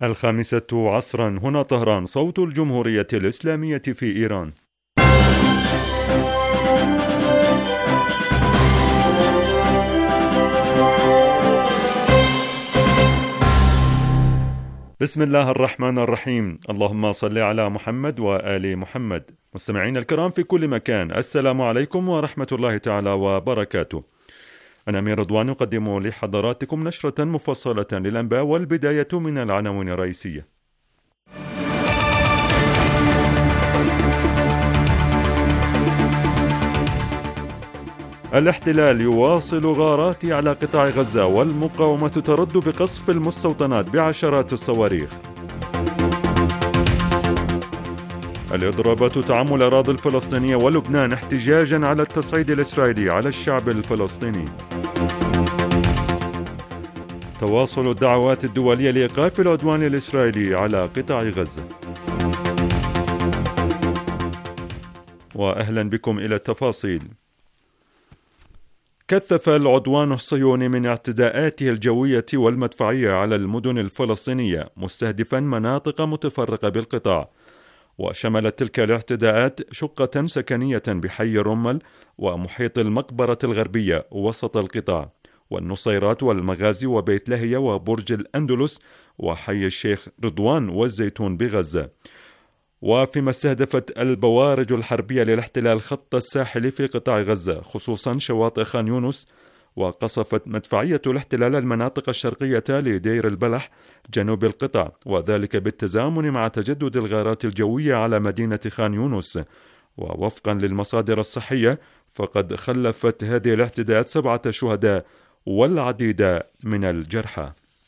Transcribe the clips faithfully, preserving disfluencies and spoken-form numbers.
الخامسة عصرا، هنا طهران، صوت الجمهورية الإسلامية في إيران. بسم الله الرحمن الرحيم. اللهم صل على محمد وآل محمد. مستمعين الكرام في كل مكان، السلام عليكم ورحمة الله تعالى وبركاته. أنا أمير رضوان أقدم لحضراتكم نشرة مفصلة للأنباء، والبداية من العناوين الرئيسية. الاحتلال يواصل غاراته على قطاع غزة، والمقاومة ترد بقصف المستوطنات بعشرات الصواريخ. الإضرابات تعم الأراضي الفلسطينية ولبنان احتجاجا على التصعيد الإسرائيلي على الشعب الفلسطيني. تواصل الدعوات الدولية لإيقاف العدوان الإسرائيلي على قطاع غزة. وأهلا بكم إلى التفاصيل. كثف العدوان الصهيوني من اعتداءاته الجوية والمدفعية على المدن الفلسطينية، مستهدفا مناطق متفرقة بالقطاع، وشملت تلك الاعتداءات شقة سكنية بحي الرمل ومحيط المقبرة الغربية وسط القطاع، والنصيرات والمغازي وبيت لهية وبرج الأندلس وحي الشيخ رضوان والزيتون بغزة. وفيما استهدفت البوارج الحربية للاحتلال خط الساحل في قطاع غزة، خصوصا شواطئ خان يونس، وقصفت مدفعية الاحتلال المناطق الشرقية لدير البلح جنوب القطاع، وذلك بالتزامن مع تجدد الغارات الجوية على مدينة خان يونس. ووفقا للمصادر الصحية، فقد خلفت هذه الاعتداءات سبعة شهداء والعديد من الجرحى.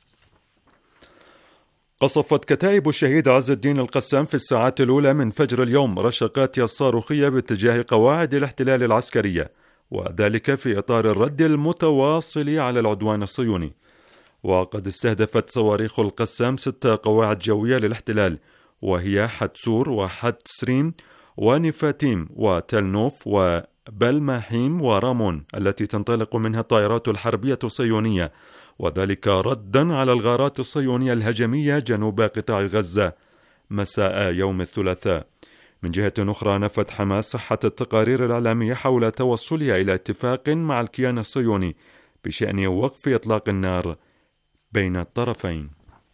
قصفت كتائب الشهيد عز الدين القسام في الساعات الأولى من فجر اليوم رشقاتها الصاروخية باتجاه قواعد الاحتلال العسكرية، وذلك في إطار الرد المتواصل على العدوان الصهيوني. وقد استهدفت صواريخ القسام ست قواعد جوية للاحتلال، وهي حتسور وحتسريم ونفاتيم وتلنوف وبلماحيم ورامون، التي تنطلق منها الطائرات الحربية الصهيونية، وذلك ردا على الغارات الصهيونية الهجمية جنوب قطاع غزة مساء يوم الثلاثاء. من جهة أخرى، نفت حماس صحة التقارير الإعلامية حول توصلها إلى اتفاق مع الكيان الصهيوني بشأن وقف إطلاق النار بين الطرفين.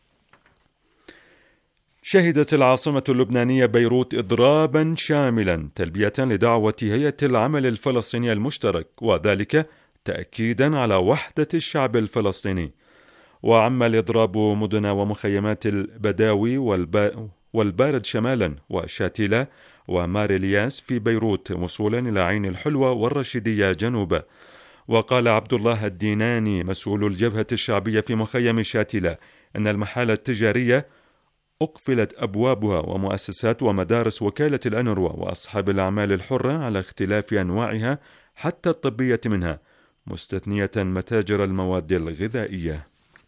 شهدت العاصمة اللبنانية بيروت إضرابا شاملا تلبية لدعوة هيئة العمل الفلسطيني المشترك، وذلك تأكيدا على وحدة الشعب الفلسطيني. وعم الإضراب مدن ومخيمات البداوي والب... والبارد شمالا وشاتيلا وماريلياس في بيروت، وصولا إلى عين الحلوة والرشيدية جنوبا. وقال عبد الله الديناني مسؤول الجبهة الشعبية في مخيم شاتيلا أن المحال التجارية أقفلت أبوابها، ومؤسسات ومدارس وكالة الأنروا وأصحاب الأعمال الحرة على اختلاف أنواعها حتى الطبية منها، مستثنية متاجر المواد الغذائية.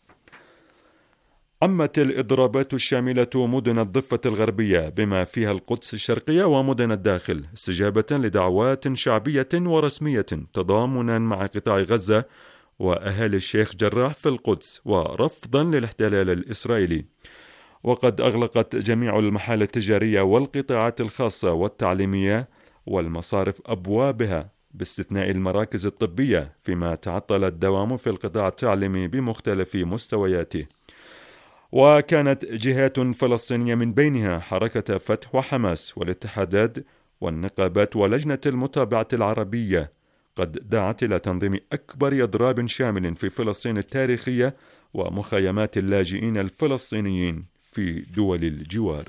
عمت الإضرابات الشاملة مدن الضفة الغربية بما فيها القدس الشرقية ومدن الداخل، استجابة لدعوات شعبية ورسمية تضامنا مع قطاع غزة وأهالي الشيخ جراح في القدس، ورفضا للاحتلال الإسرائيلي. وقد أغلقت جميع المحال التجارية والقطاعات الخاصة والتعليمية والمصارف أبوابها باستثناء المراكز الطبية، فيما تعطل الدوام في القطاع التعليمي بمختلف مستوياته. وكانت جهات فلسطينية من بينها حركة فتح وحماس والاتحادات والنقابات ولجنة المتابعة العربية قد دعت إلى تنظيم أكبر إضراب شامل في فلسطين التاريخية ومخيمات اللاجئين الفلسطينيين في دول الجوار.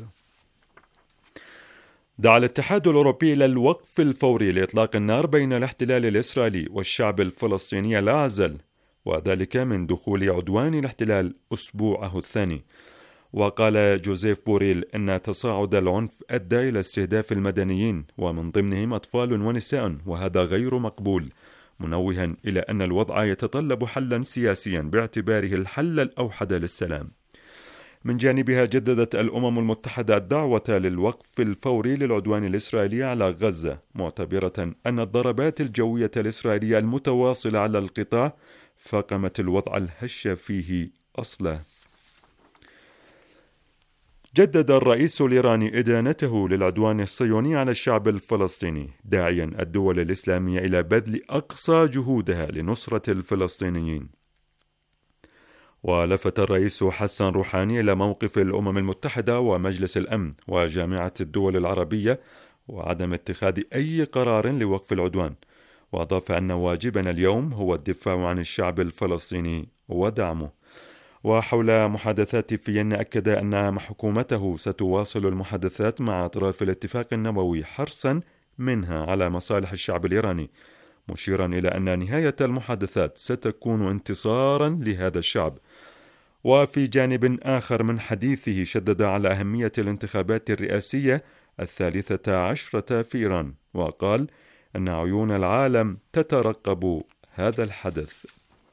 دعا الاتحاد الأوروبي إلى الوقف الفوري لإطلاق النار بين الاحتلال الإسرائيلي والشعب الفلسطيني الأعزل، وذلك من دخول عدوان الاحتلال أسبوعه الثاني. وقال جوزيف بوريل أن تصاعد العنف أدى إلى استهداف المدنيين ومن ضمنهم أطفال ونساء، وهذا غير مقبول، منوها إلى أن الوضع يتطلب حلا سياسيا باعتباره الحل الأوحد للسلام. من جانبها جددت الأمم المتحدة الدعوة للوقف الفوري للعدوان الإسرائيلي على غزة، معتبرة أن الضربات الجوية الإسرائيلية المتواصلة على القطاع فاقمت الوضع الهش فيه أصلا. جدد الرئيس الإيراني إدانته للعدوان الصهيوني على الشعب الفلسطيني، داعيا الدول الإسلامية إلى بذل أقصى جهودها لنصرة الفلسطينيين. ولفت الرئيس حسن روحاني إلى موقف الأمم المتحدة ومجلس الأمن وجامعة الدول العربية وعدم اتخاذ أي قرار لوقف العدوان، وأضاف أن واجبنا اليوم هو الدفاع عن الشعب الفلسطيني ودعمه. وحول محادثات فيينا أكد أن حكومته ستواصل المحادثات مع أطراف الاتفاق النووي حرصا منها على مصالح الشعب الإيراني، مشيرا إلى أن نهاية المحادثات ستكون انتصارا لهذا الشعب. وفي جانب آخر من حديثه شدد على أهمية الانتخابات الرئاسية الثالثة عشرة في إيران، وقال أن عيون العالم تترقب هذا الحدث.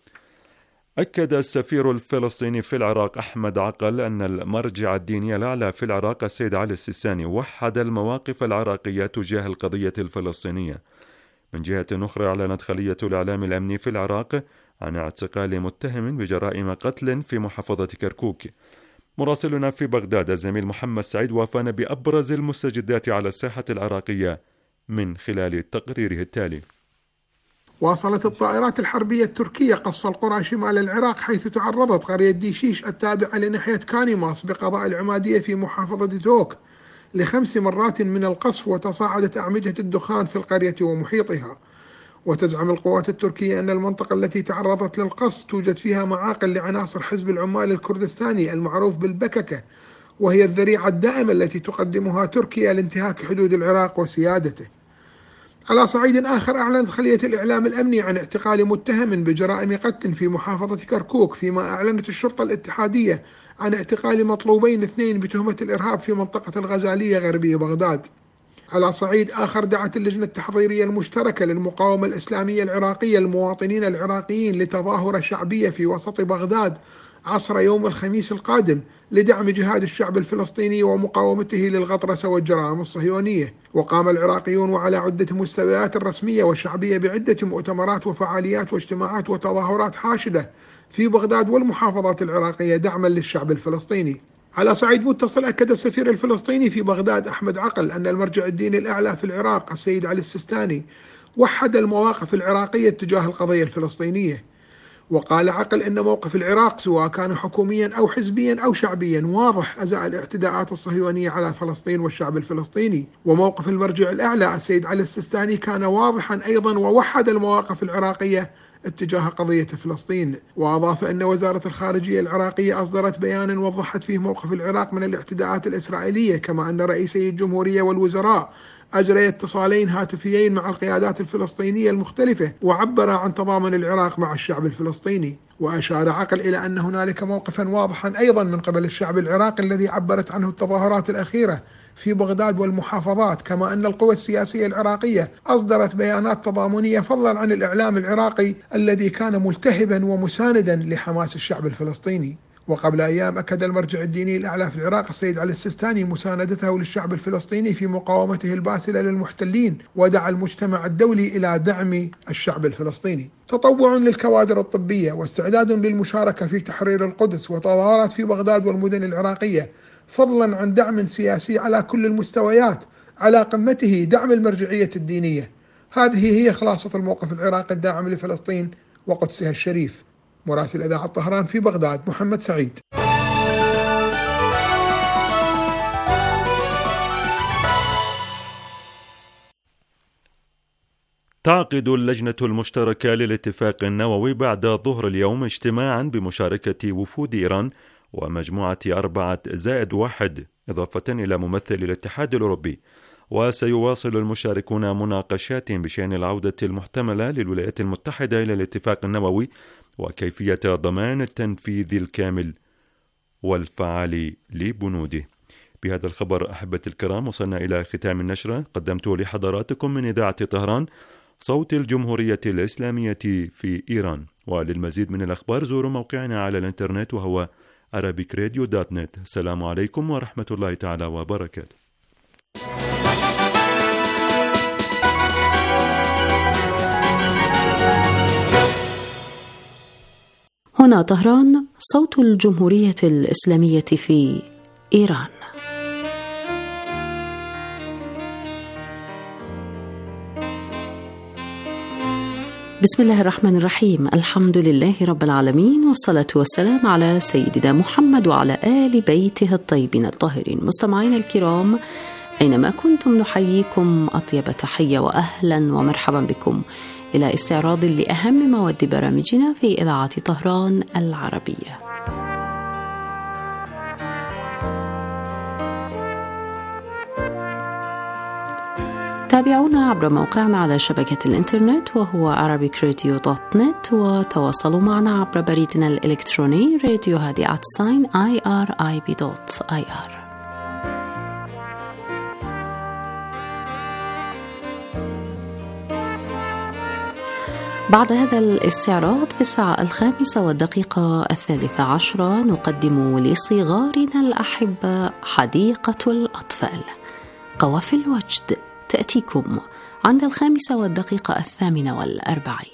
أكد السفير الفلسطيني في العراق أحمد عقل أن المرجع الديني الأعلى في العراق السيد علي السيستاني وحد المواقف العراقية تجاه القضية الفلسطينية. من جهة أخرى، أعلنت خلية الإعلام الأمني في العراق عن اعتقال متهم بجرائم قتل في محافظة كركوك. مراسلنا في بغداد الزميل محمد سعيد وافانا بأبرز المستجدات على الساحة العراقية من خلال تقريره التالي. واصلت الطائرات الحربية التركية قصف القرى شمال العراق، حيث تعرضت قرية ديشيش التابعة لناحية كانيماس بقضاء العمادية في محافظة توك لخمس مرات من القصف، وتصاعدت أعمدة الدخان في القرية ومحيطها. وتزعم القوات التركية أن المنطقة التي تعرضت للقصف توجد فيها معاقل لعناصر حزب العمال الكردستاني المعروف بالبككة، وهي الذريعة الدائمة التي تقدمها تركيا لانتهاك حدود العراق وسيادته. على صعيد آخر، أعلنت خلية الإعلام الأمني عن اعتقال متهم بجرائم قتل في محافظة كركوك، فيما أعلنت الشرطة الاتحادية عن اعتقال مطلوبين اثنين بتهمة الإرهاب في منطقة الغزالية غربية بغداد. على صعيد آخر، دعت اللجنة التحضيرية المشتركة للمقاومة الإسلامية العراقية المواطنين العراقيين لتظاهرة شعبية في وسط بغداد عصر يوم الخميس القادم لدعم جهاد الشعب الفلسطيني ومقاومته للغطرسة والجرائم الصهيونية. وقام العراقيون وعلى عدة مستويات رسمية وشعبية بعدة مؤتمرات وفعاليات واجتماعات وتظاهرات حاشدة في بغداد والمحافظات العراقية دعما للشعب الفلسطيني. على صعيد متصل، أكد السفير الفلسطيني في بغداد أحمد عقل أن المرجع الديني الأعلى في العراق السيد علي السيستاني وحد المواقف العراقية تجاه القضية الفلسطينية. وقال عقل أن موقف العراق سواء كان حكوميا أو حزبيا أو شعبيا واضح أزاء الاعتداءات الصهيونية على فلسطين والشعب الفلسطيني. وموقف المرجع الأعلى السيد علي السيستاني كان واضحا أيضا، ووحد المواقف العراقية اتجاه قضية فلسطين. وأضاف أن وزارة الخارجية العراقية أصدرت بيانا وضحت فيه موقف العراق من الاعتداءات الإسرائيلية، كما أن رئيسي الجمهورية والوزراء أجري اتصالين هاتفيين مع القيادات الفلسطينية المختلفة وعبر عن تضامن العراق مع الشعب الفلسطيني. وأشار عقل إلى أن هنالك موقفا واضحا أيضا من قبل الشعب العراقي الذي عبرت عنه التظاهرات الأخيرة في بغداد والمحافظات، كما أن القوى السياسية العراقية أصدرت بيانات تضامنية فضلا عن الإعلام العراقي الذي كان ملتهبا ومساندا لحماس الشعب الفلسطيني. وقبل أيام أكد المرجع الديني الأعلى في العراق السيد علي السيستاني مساندته للشعب الفلسطيني في مقاومته الباسلة للمحتلين، ودعا المجتمع الدولي إلى دعم الشعب الفلسطيني. تطوع للكوادر الطبية واستعداد للمشاركة في تحرير القدس وتظاهرات في بغداد والمدن العراقية، فضلا عن دعم سياسي على كل المستويات، على قمته دعم المرجعية الدينية. هذه هي خلاصة الموقف العراقي الداعم لفلسطين وقدسها الشريف. مراسل إذاعة طهران في بغداد محمد سعيد. تعقد اللجنة المشتركة للاتفاق النووي بعد ظهر اليوم اجتماعا بمشاركة وفود إيران ومجموعة أربعة زائد واحد إضافة إلى ممثل الاتحاد الأوروبي. وسيواصل المشاركون مناقشات بشأن العودة المحتملة للولايات المتحدة إلى الاتفاق النووي وكيفية ضمان التنفيذ الكامل والفعال لبنوده. بهذا الخبر أحبة الكرام وصلنا إلى ختام النشرة قدمته لحضراتكم من إذاعة طهران صوت الجمهورية الإسلامية في إيران. وللمزيد من الأخبار زوروا موقعنا على الإنترنت وهو arabic radio dot net. السلام عليكم ورحمة الله تعالى وبركاته. هنا طهران صوت الجمهورية الإسلامية في إيران. بسم الله الرحمن الرحيم. الحمد لله رب العالمين، والصلاة والسلام على سيدنا محمد وعلى آل بيته الطيبين الطاهرين. مستمعين الكرام، أينما كنتم نحييكم أطيب تحية وأهلا ومرحبا بكم إلى استعراض لأهم مواد برامجنا في إذاعة طهران العربية. تابعونا عبر موقعنا على شبكة الإنترنت وهو arabic radio dot net، وتواصلوا معنا عبر بريدنا الإلكتروني راديو هادي آت ساين آي آر آي بي دوت آي آر. بعد هذا الاستعراض في الساعة الخامسة والدقيقة الثالثة عشرة نقدم لصغارنا الأحبة حديقة الأطفال. قوافل الوجد تأتيكم عند الخامسة والدقيقة الثامنة والأربعين.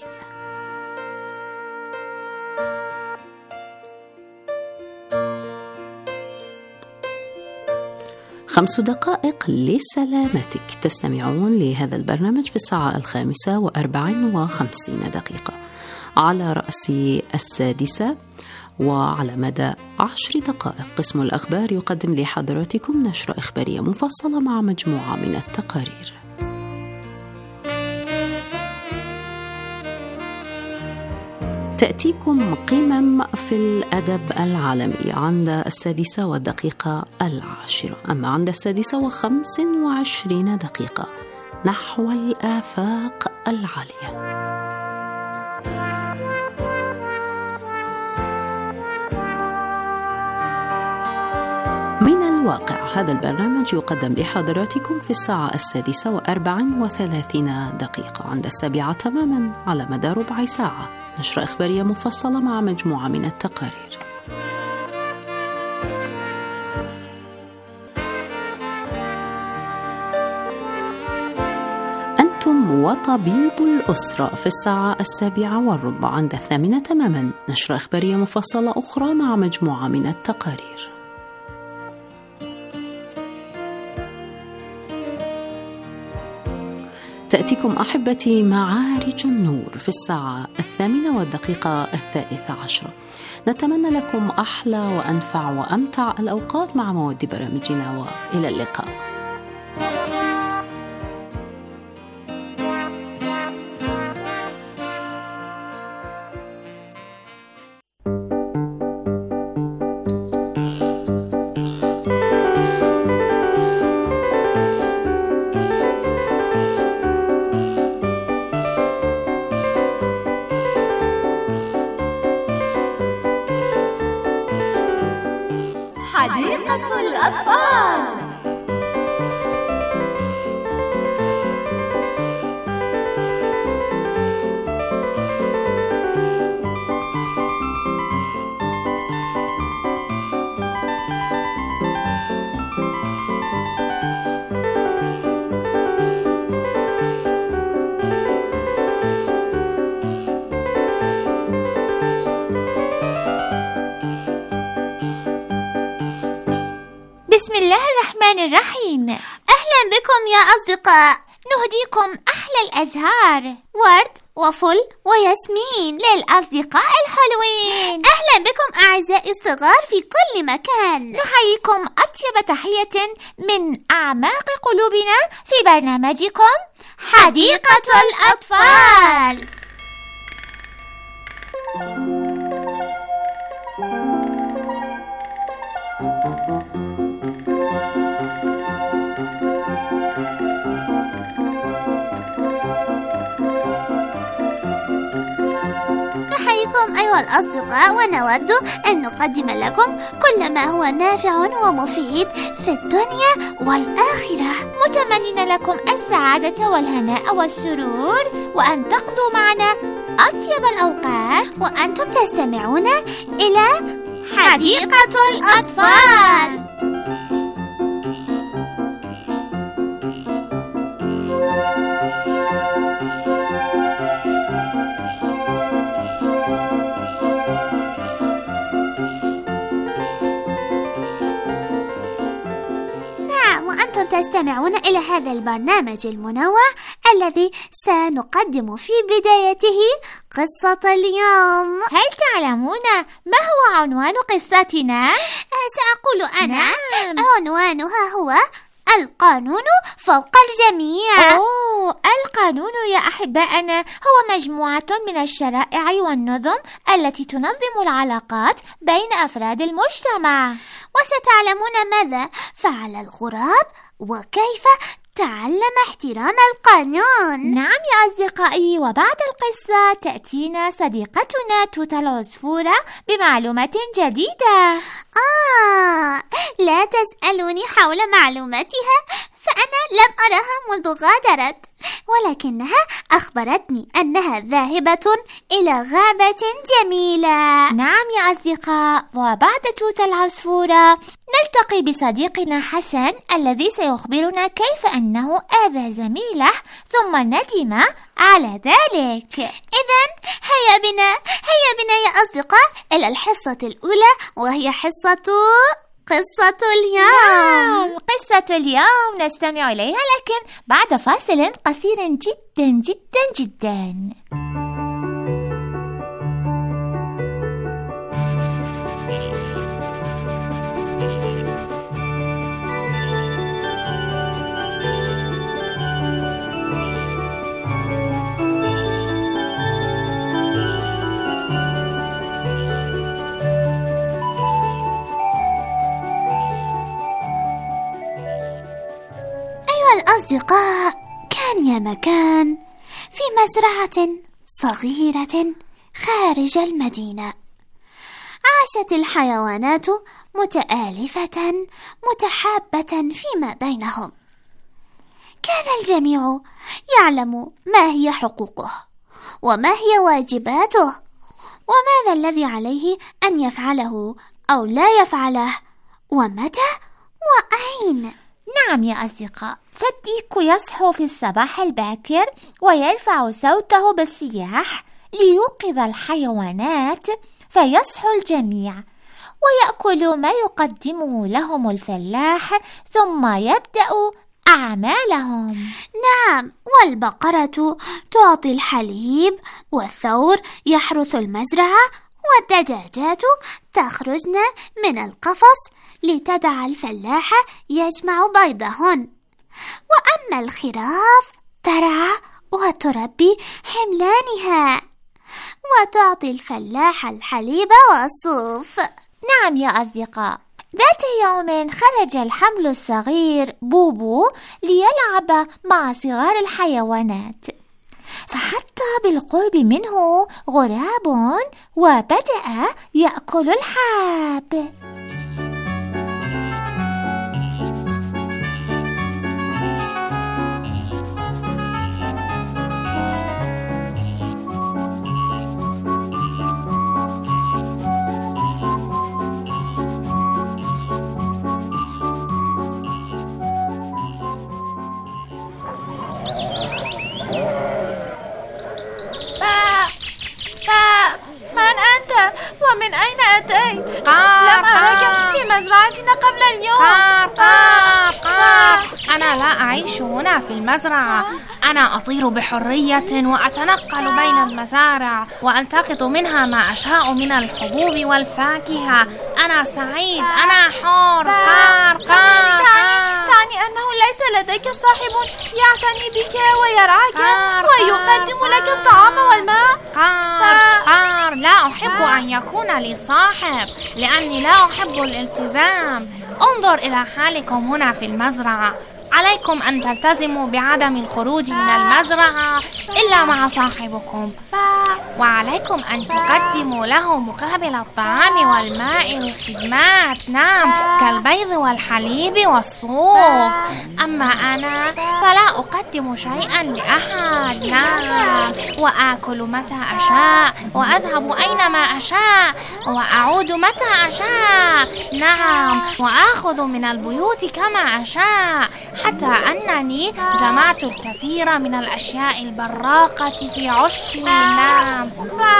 خمس دقائق لسلامتك. تستمعون لهذا البرنامج في الساعة الخامسة وأربع وخمسين دقيقة على رأس السادسة، وعلى مدى عشر دقائق قسم الأخبار يقدم لحضراتكم نشرة إخبارية مفصلة مع مجموعة من التقارير. تأتيكم قمم في الأدب العالمي عند السادسة والدقيقة العاشرة. أما عند السادسة وخمس وعشرين دقيقة نحو الآفاق العالية. من الواقع هذا البرنامج يقدم لحضراتكم في الساعة السادسة وأربع وثلاثين دقيقة. عند السابعة تماما على مدى ربع ساعة نشرة إخبارية مفصلة مع مجموعة من التقارير. أنتم وطبيب الأسرة في الساعة السابعة والربع. عند الثامنة تماما نشرة إخبارية مفصلة أخرى مع مجموعة من التقارير. تأتيكم أحبتي معارج النور في الساعة الثامنة والدقيقة الثالثة عشرة. نتمنى لكم أحلى وأنفع وأمتع الأوقات مع مواد برامجنا، وإلى اللقاء. حديقة الأطفال. بسم الله الرحمن الرحيم. أهلا بكم يا أصدقاء. نهديكم أحلى الأزهار، ورد وفل وياسمين للأصدقاء الحلوين. أهلا بكم أعزائي الصغار في كل مكان. نحييكم أطيب تحية من أعماق قلوبنا في برنامجكم حديقة الأطفال. أيها الأصدقاء، ونود أن نقدم لكم كل ما هو نافع ومفيد في الدنيا والآخرة، متمنين لكم السعادة والهناء والسرور، وأن تقضوا معنا أطيب الأوقات وأنتم تستمعون إلى حديقة الأطفال. تستمعون إلى هذا البرنامج المنوع الذي سنقدم في بدايته قصة اليوم. هل تعلمون ما هو عنوان قصتنا؟ سأقول أنا. نعم. عنوانها هو القانون فوق الجميع. أوه، القانون يا أحبائنا هو مجموعة من الشرائع والنظم التي تنظم العلاقات بين أفراد المجتمع. وستعلمون ماذا فعل الغراب وكيف تعلم احترام القانون. نعم يا أصدقائي، وبعد القصة تأتينا صديقتنا توتة العصفورة بمعلومات جديدة. آه، لا تسألوني حول معلوماتها، فأنا لم أرها منذ غادرت، ولكنها أخبرتني أنها ذاهبة إلى غابة جميلة. نعم يا أصدقاء، وبعد توتة العصفورة نلتقي بصديقنا حسن الذي سيخبرنا كيف أنه آذى زميله ثم ندم على ذلك. إذن هيا بنا هيا بنا يا أصدقاء إلى الحصة الأولى، وهي حصة قصة اليوم. نعم، قصة اليوم نستمع إليها لكن بعد فاصل قصير جدا جدا جدا. الأصدقاء، كان يا مكان في مزرعة صغيرة خارج المدينة. عاشت الحيوانات متآلفة متحابة فيما بينهم. كان الجميع يعلم ما هي حقوقه وما هي واجباته وماذا الذي عليه أن يفعله أو لا يفعله ومتى وأين. نعم يا أصدقاء، فالديك يصحو في الصباح الباكر ويرفع صوته بالصياح ليوقظ الحيوانات، فيصحو الجميع ويأكل ما يقدمه لهم الفلاح ثم يبدأ أعمالهم. نعم، والبقرة تعطي الحليب، والثور يحرث المزرعة، والدجاجات تخرجن من القفص لتدع الفلاح يجمع بيضهن، وأما الخراف ترعى وتربي حملانها وتعطي الفلاح الحليب والصوف. نعم يا أصدقاء، ذات يوم خرج الحمل الصغير بوبو ليلعب مع صغار الحيوانات، فحتى بالقرب منه غراب وبدأ يأكل الحاب. ومن أين أتيت؟ لم أراك في مزرعتنا قبل اليوم. قار قار قار أنا لا أعيش هنا في المزرعة، أنا أطير بحرية وأتنقل بين المزارع وألتقط منها ما أشاء من الحبوب والفاكهة. أنا سعيد، أنا حر. قار قار تعني أنه ليس لديك صاحب يعتني بك ويرعاك ويقدم لك الطعام والماء؟ قار قار لا أحب أن يكون لي صاحب لأني لا أحب الالتزام. انظر إلى حالكم هنا في المزرعة، عليكم أن تلتزموا بعدم الخروج من المزرعة إلا مع صاحبكم، وعليكم أن تقدموا له مقابل الطعام والماء الخدمات، نعم، كالبيض والحليب والصوف. أما أنا فلا أقدم شيئا لأحد، نعم، وآكل متى أشاء وأذهب أينما أشاء وأعود متى أشاء، نعم، وآخذ من البيوت كما أشاء، حتى أنني جمعت الكثير من الأشياء البراقة في عشي، نعم.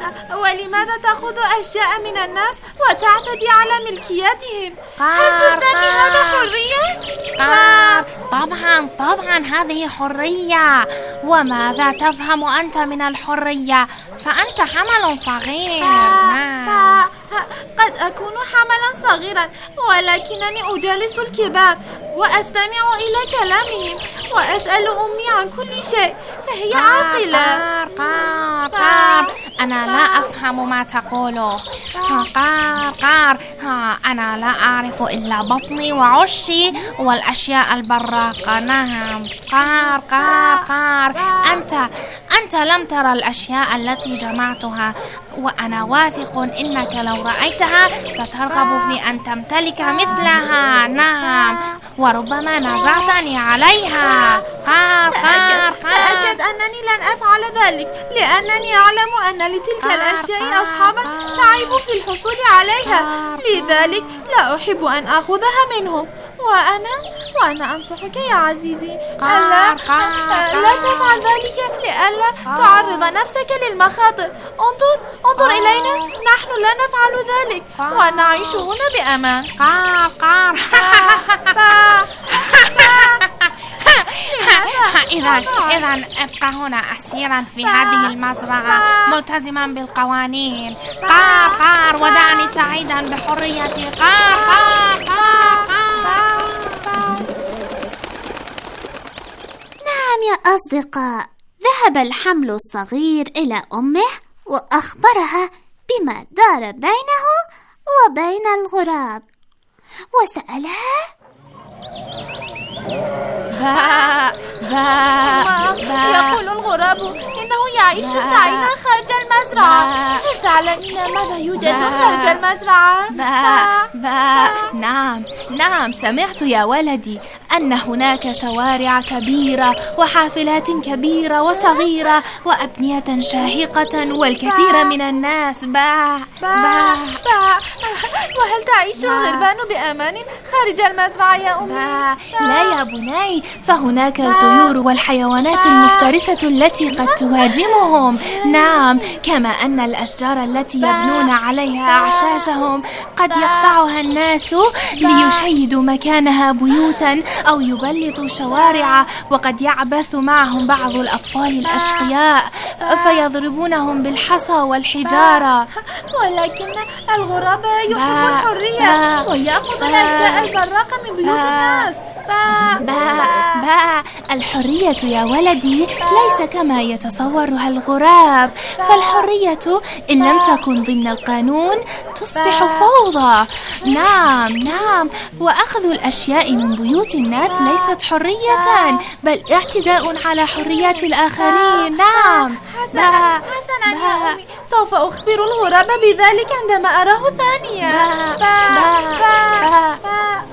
ولماذا تأخذ أشياء من الناس وتعتدي على ملكيتهم؟ هل تسمي هذا حرية؟ قار طبعا طبعا هذه حرية. وماذا تفهم أنت من الحرية؟ فأنت حمل صغير. آه. قد أكون حملا صغيرا، ولكنني أجالس الكبار وأستمع إلى كلامهم وأسأل أمي عن كل شيء، فهي عاقلة. قار قار قار أنا لا أفهم ما تقوله. قار قار أنا لا أعرف إلا بطني وعشي والأشياء البراقة. نعم قار قار قار أنت أنت لم ترى الأشياء التي جمعتها، وأنا واثق إنك لو رأيتها سترغب في أن تمتلك مثلها. نعم وربما نزعتني عليها. قار قار قار تأكد أنني لن أفعل ذلك، لأنني أعلم أن لتلك الأشياء أصحابا تعب في الحصول عليها، لذلك لا أحب أن أخذها منهم. وأنا وأنا أنصحك يا عزيزي ألا لا تفعل ذلك لئلا تعرض نفسك للمخاطر. انظر انظر إلينا، نحن لا نفعل ذلك ونعيش هنا بأمان. قار قار إذا إذا ابقى هنا أسيرا في هذه المزرعة ملتزما بالقوانين. قار قار ودعني سعيدا بحريتي. قار قار قار نعم يا أصدقاء، ذهب الحمل الصغير إلى أمه وأخبرها بما دار بينه وبين الغراب، وسألها: با با با يقول الغراب إنه يعيش سعيدا خارج المزرعة. هل تعلمين ماذا يوجد خارج المزرعة؟ با با نعم نعم سمعت يا ولدي أن هناك شوارع كبيرة وحافلات كبيرة وصغيرة وأبنية شاهقة والكثير من الناس. با با با وهل تعيش الغربان بأمان خارج المزرعة يا أمي؟ لا يا بني، فهناك الطيور والحيوانات المفترسة التي قد تهاجمهم. نعم، كما أن الأشجار التي يبنون عليها أعشاشهم قد يقطعها الناس ليشيدوا مكانها بيوتا أو يبلطوا شوارع، وقد يعبث معهم بعض الأطفال الأشقياء فيضربونهم بالحصى والحجارة. ولكن الغراب يحب الحرية ويأخذ الأشياء البراقة من بيوت الناس. با با با الحرية يا ولدي ليس كما يتصورها الغراب، فالحرية إن لم تكن ضمن القانون تصبح فوضى. نعم نعم وأخذ الأشياء من بيوت الناس ليست حرية بل اعتداء على حريات الآخرين. نعم حسنا حسنا يا أمي، سوف أخبر الغراب بذلك عندما أراه ثانية. با با با با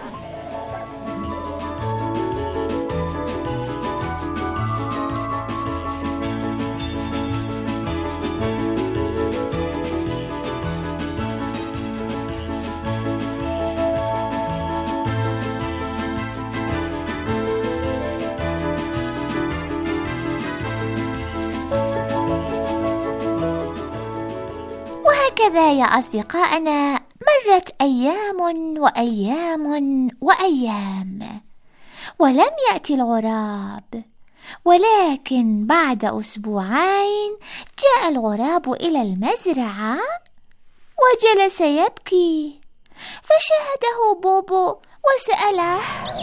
وهكذا يا أصدقائنا مرت أيام وأيام وأيام ولم يأتي الغراب، ولكن بعد أسبوعين جاء الغراب إلى المزرعة وجلس يبكي، فشاهده بوبو وسأله: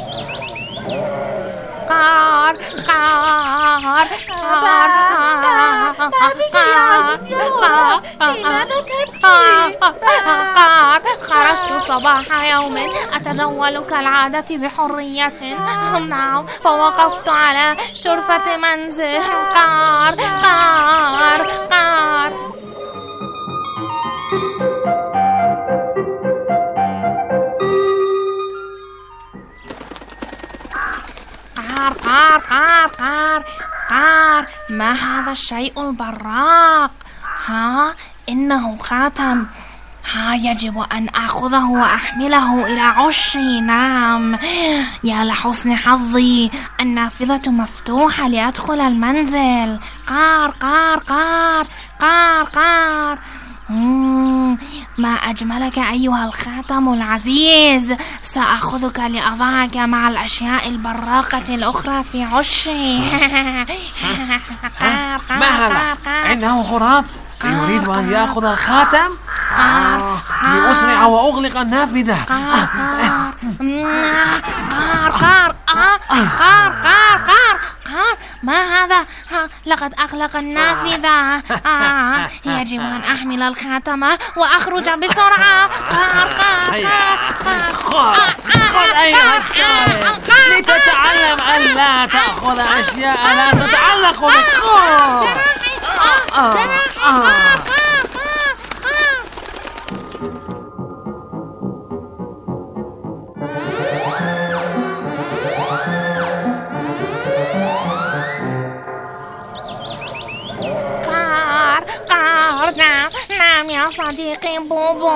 قار قار قار ما بك يا عزيزي يا غراب؟ لماذا تبكي؟ قار خرجت صباح يوم أتجول كالعادة بحرية، نعم، فوقفت على شرفة منزل. قار قار قار قار قار قار قار ما هذا الشيء البراق؟ ها إنه خاتم. ها يجب أن أخذه وأحمله إلى عشي. نعم، يا لحسن حظي، النافذة مفتوحة لأدخل المنزل. قار قار قار قار قار. مم. ما أجملك أيها الخاتم العزيز، سأخذك لأضعك مع الأشياء البراقة الأخرى في عشي. ما هذا؟ إنه غراب يريد أن يأخذ الخاتم. آه. لأسرع وأغلق النافذة. قار قار قار قار قار. ما هذا؟ لقد أغلق النافذة. آه. يجب أن أحمل الخاتم وأخرج بسرعة. قار قار قار. خذ أيها السارق لتتعلم أن لا تأخذ أشياء لا تتعلق بك. نعم نعم يا صديقي بوبو،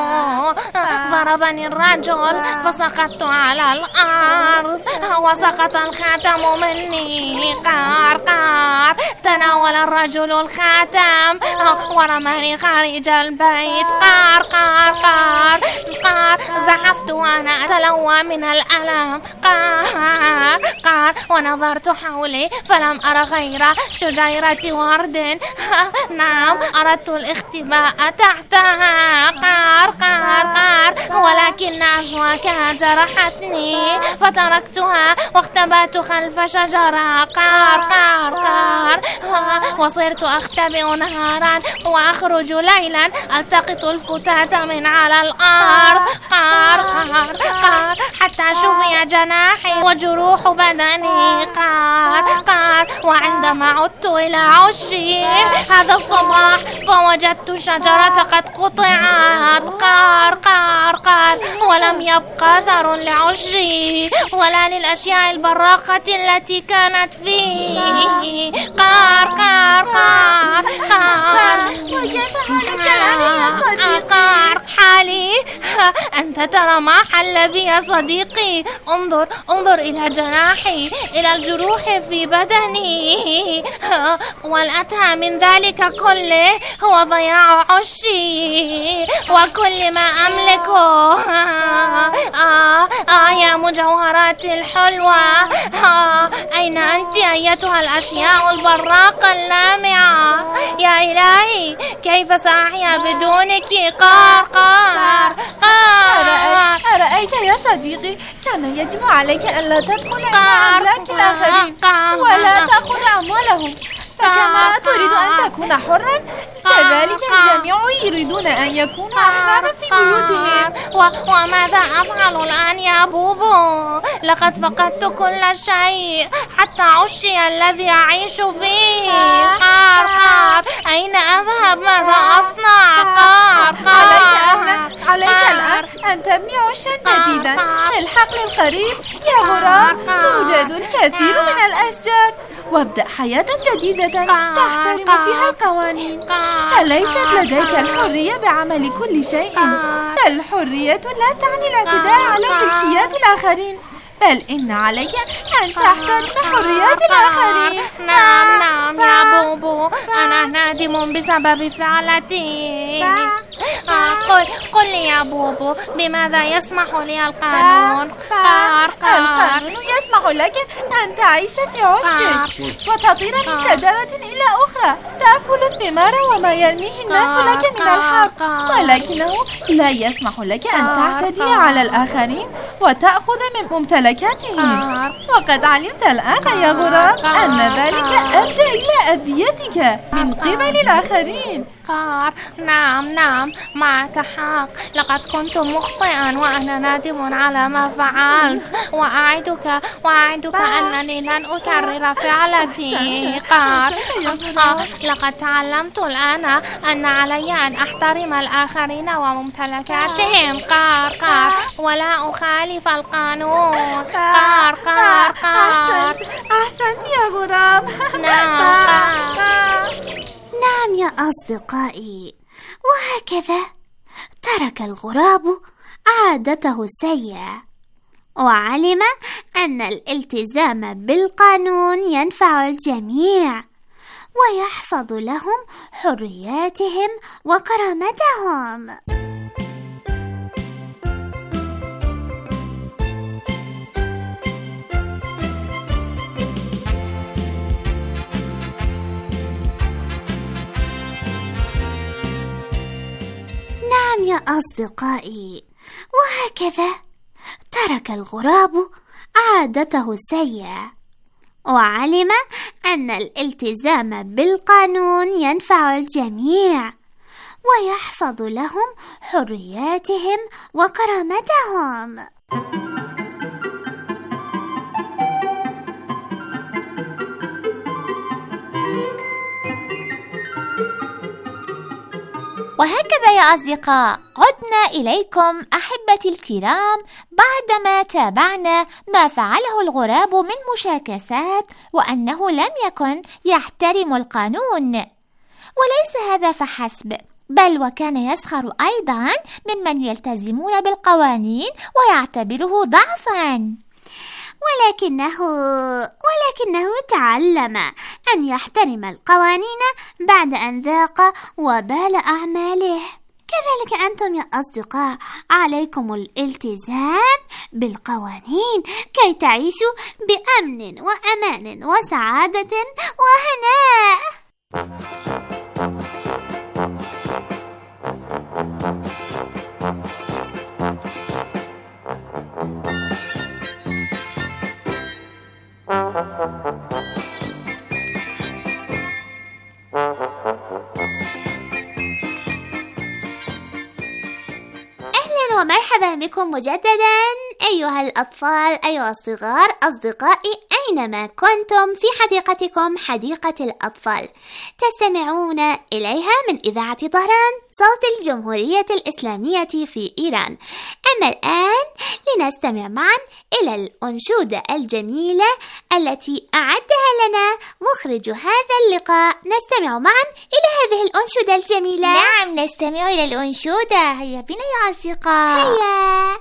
ضربني الرجل فسقطت على الأرض وسقط الخاتم مني. قار قار. تناول الرجل الخاتم ورماني خارج البيت. قار قار قار قار. زحفت وأنا أتلوى من الألم. قار قار. ونظرت حولي فلم أرى غير شجيرة ورد. نعم، أردت الاختباء تحتها. قار قار قار. ولكن أشواكها جرحتني فتركتها واختبأت خلف شجرة. قار قار قار. وصرت أختبئ نهارا وأخرج ليلا ألتقط الفتاة من على الأرض. قار قار قار. حتى شفي جناحي وجروح بدني. قار قار. وعندما عدت إلى عشي هذا الصباح فوجدت شجرة قد قطعت. قار قار قار. ولم يبقى أثر لعشي ولا للأشياء البراقة التي كانت فيه. قار قار قار قار. وكيف حالك الآن يا صديقي؟ قار. حالي؟ أنت ترى ما حل بي يا صديقي. انظر انظر إلى جناحي، إلى الجروح في بدني، والأتهى من ذلك كله هو ضياع عشي وكل ما أملكه. آه آه يا مجوهراتي الحلوة، آه أين أنت أيتها الأشياء البراقة اللامعة؟ يا إلهي، كيف سأحيا بدونك؟ قار قار قار. أرأيت يا صديقي، كان يجب عليك أن لا تدخل إلى أملاك الآخرين ولا تأخذ أموالهم، فكما تريد أن تكون حرا كذلك الجميع يريدون أن يكونوا أحرارا في بيوتهم. وماذا أفعل الآن يا بوبو؟ لقد فقدت كل شيء حتى عشي الذي أعيش فيه. قار قار. أين أذهب؟ ماذا أصنع؟ قار قار. عليك الآن أن تبني عشا جديدا في الحقل القريب يا غراب. توجد الكثير من الأشجار، وابدأ حياة جديدة تحترم فيها القوانين. فليست لديك الحرية بعمل كل شيء، فالحرية لا تعني الاعتداء على ملكيات الآخرين، بل إن عليك أن تحترم حريات الآخرين. نعم نعم يا بوبو، أنا نادم بسبب فعلتي. قل قل لي يا بوبو، بماذا يسمح لي القانون؟ قار قار. القانون يسمح لك أن تعيش في عشك وتطير من شجرة إلى أخرى، تأكل الثمار وما يرميه الناس لك من الحق، ولكنه لا يسمح لك أن تعتدي على الآخرين وتأخذ من ممتلكاتهم. وقد علمت الآن يا غراب أن ذلك أدى إلى أذيتك من قبل الآخرين. قار. نعم نعم معك حق، لقد كنت مخطئا وأنا نادم على ما فعلت، وأعدك وأعدك أنني لن أكرر فعلتي. قار. لقد تعلمت الآن أن علي أن أحترم الآخرين وممتلكاتهم. قار قار. ولا أخالف القانون. قار قار قار. أحسنت يا غراب. نعم. نعم يا أصدقائي، وهكذا ترك الغراب عادته السيئة وعلم أن الالتزام بالقانون ينفع الجميع ويحفظ لهم حرياتهم وكرامتهم. نعم يا أصدقائي، وهكذا ترك الغراب عادته السيئة وعلم أن الالتزام بالقانون ينفع الجميع ويحفظ لهم حرياتهم وكرامتهم. وهكذا يا أصدقاء عدنا إليكم أحبتي الكرام بعدما تابعنا ما فعله الغراب من مشاكسات وأنه لم يكن يحترم القانون. وليس هذا فحسب، بل وكان يسخر أيضا ممن يلتزمون بالقوانين ويعتبره ضعفا. ولكنه ولكنه تعلم أن يحترم القوانين بعد أن ذاق وبال أعماله. كذلك أنتم يا أصدقاء عليكم الالتزام بالقوانين كي تعيشوا بأمن وأمان وسعادة وهناء. أهلا ومرحبا بكم مجددا أيها الأطفال، أيها الصغار، أصدقائي أينما كنتم في حديقتكم حديقة الأطفال تستمعون إليها من إذاعة طهران صوت الجمهورية الإسلامية في إيران. أما الآن لنستمع معا إلى الأنشودة الجميلة التي أعدها لنا مخرج هذا اللقاء. نستمع معا إلى هذه الأنشودة الجميلة. نعم، نستمع إلى الأنشودة. هيا بنا يا أصدقاء. هيا.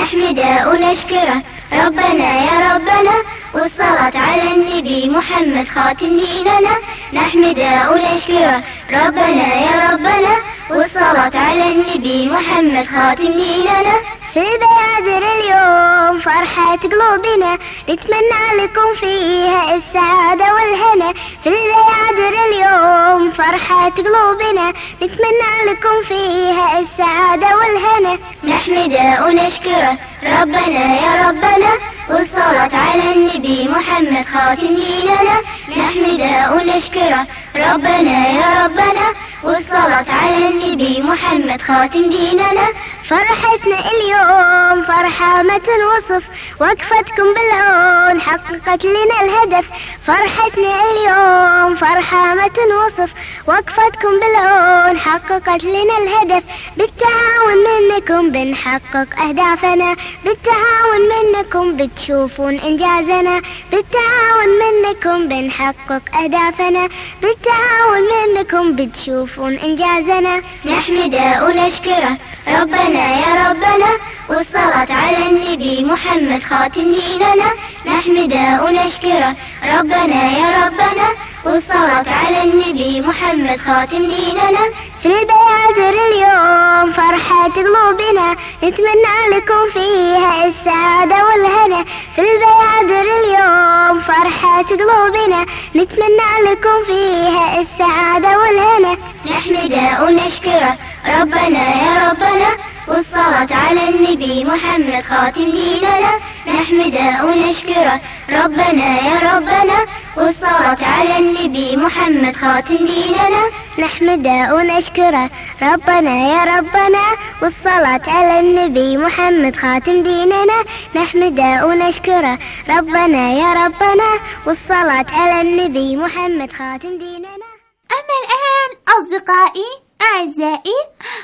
نحمده ونشكره ربنا يا ربنا، والصلاة على النبي محمد خاتم ديننا. نحمده ونشكره ربنا يا ربنا، والصلاة على النبي محمد خاتم ديننا. في البيادر اليوم فرحة قلوبنا، نتمنى لكم فيها السعادة والهنا. في البيادر اليوم فرحة قلوبنا، نتمنى لكم فيها السعادة والهنا. نحمده ونشكره ربنا يا ربنا، والصلاة على النبي محمد خاتم ديننا. نحمده ونشكره ربنا يا ربنا، والصلاة على النبي محمد خاتم ديننا. فرحتنا اليوم فرحة ما تنوصف، وقفتكم بالعون حققت لنا الهدف. فرحتنا اليوم فرحة ما تنوصف، وقفتكم بالعون حققت لنا الهدف. بالتعاون منكم بنحقق أهدافنا، بالتعاون منكم بتشوفون إنجازنا. بالتعاون منكم بنحقق أهدافنا، بالتعاون منكم بتشوفون إنجازنا. نحمده ونشكره ربنا يا ربنا، والصلاة على النبي محمد خاتم ديننا. نحمده ونشكره ربنا يا ربنا، والصلاة على النبي محمد خاتم ديننا. في البيادر اليوم فرحة قلوبنا، نتمنى لكم فيها السعادة والهنا. في البيادر اليوم فرحة قلوبنا، نتمنى لكم فيها السعادة والهنا. نحمده ونشكره ربنا يا ربنا، والصلاة على النبي محمد خاتم ديننا. نحمده ونشكره ربنا يا ربنا، والصلاة على النبي محمد خاتم ديننا. نحمده ونشكره ربنا يا ربنا، والصلاة على النبي محمد خاتم ديننا. نحمده ونشكره ربنا يا ربنا، والصلاة على النبي محمد خاتم ديننا. أما الآن أصدقائي أعزائي